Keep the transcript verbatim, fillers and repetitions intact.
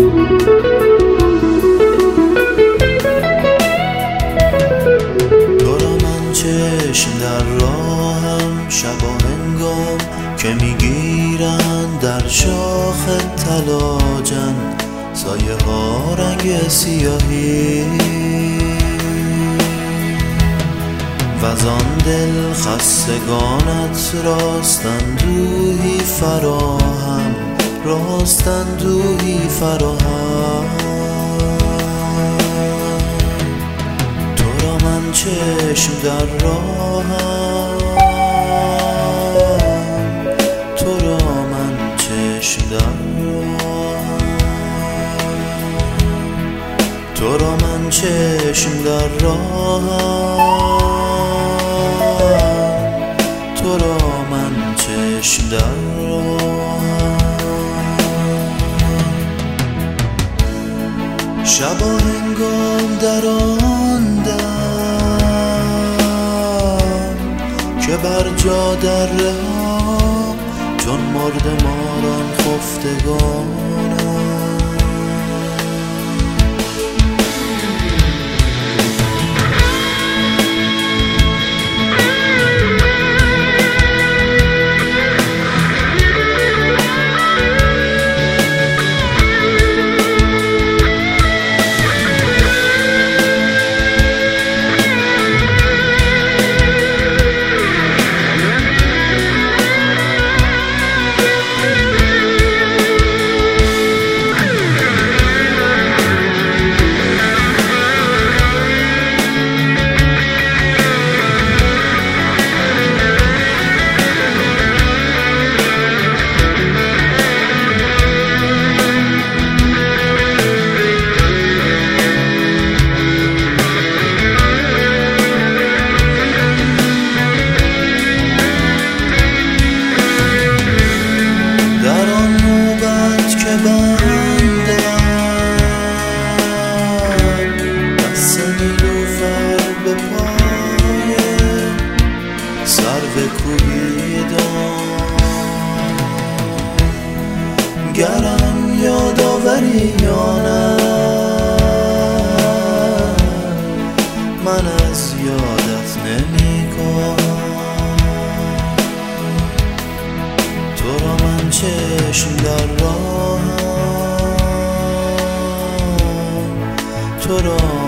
تو را من چشم در راهم شب و هنگام که میگیرند در شاخ طلاجن سایه ها رنگ سیاهی وزان دل خستگانت راست اندوهی فراهم راست اندوهی فراهم تو را من چشم در راهم تو را من چشم در راهم تو را من چشم در راهم تو را من چشم در راهم شب و هنگام در آن دم که بر جا در رها چون مرده ماران خفتگانم گرم یادآوری یا نه من از یادت نمی‌کنم تو را من چشم در راهم تو را